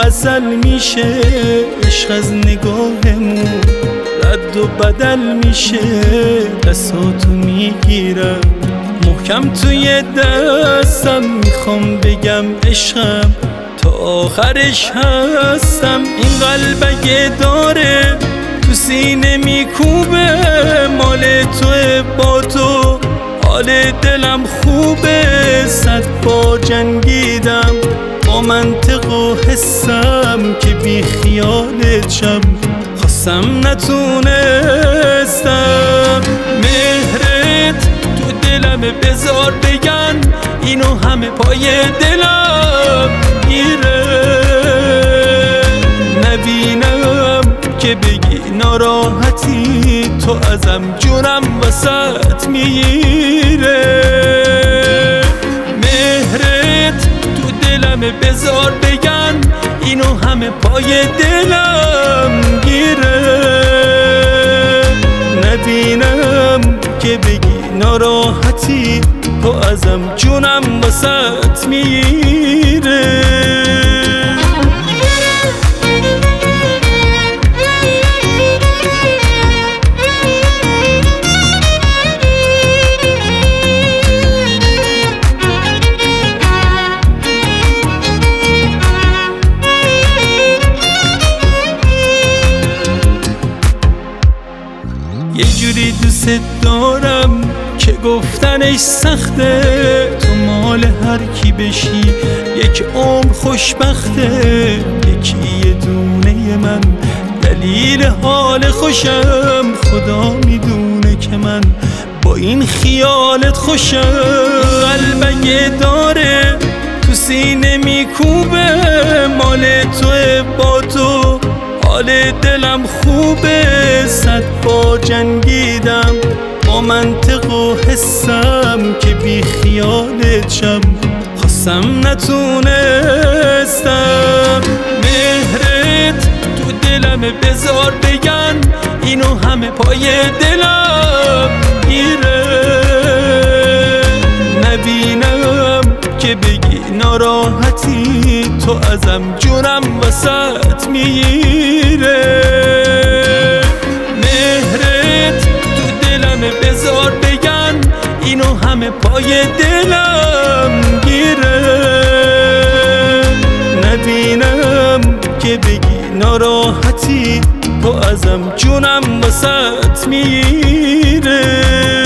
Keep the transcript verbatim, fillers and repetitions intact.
ازل میشه عشق از نگاهمون رد و بدل میشه دستاتو میگیرم محکم توی دستم میخوام بگم عشقم تا آخرش هستم این قلب اگه داره تو سینه میکوبه مال توه با تو حال دلم خوبه صد بار جنگیدم با منطق و حسم که بی خیالت شم خواستم نتونستم مهرت تو دلم بذار بگن اینو همه پای دلم گیره نبینم که بگی ناراحتی تو ازم جونم وسط میره مهرت تو دلم بذار بگن اینو همه پای دلم گیره نبینم که بگی ناراحتی تو ازم جونم وسط میره یه جوری دوست دارم که گفتنش سخته تو مال هر کی بشی یک عمر خوشبخته یکی یه دونه من دلیل حال خوشم خدا میدونه که من با این خیالت خوشم قلب اگه داره تو سینه میکوبه مال توه با تو حال دلم خوبه صد بار جنگیدم با منطق و حسم که بی خیالت شم خواستم نتونستم مهرت تو دلم بذار بگن اینو همه پای دلم گیره نبینم که بگی ناراحتی تو ازم جونم وسط میره مهرت تو دلم بذار بگن اینو همه پای دلم گیره نبینم که بگی ناراحتی تو ازم جونم وسط میره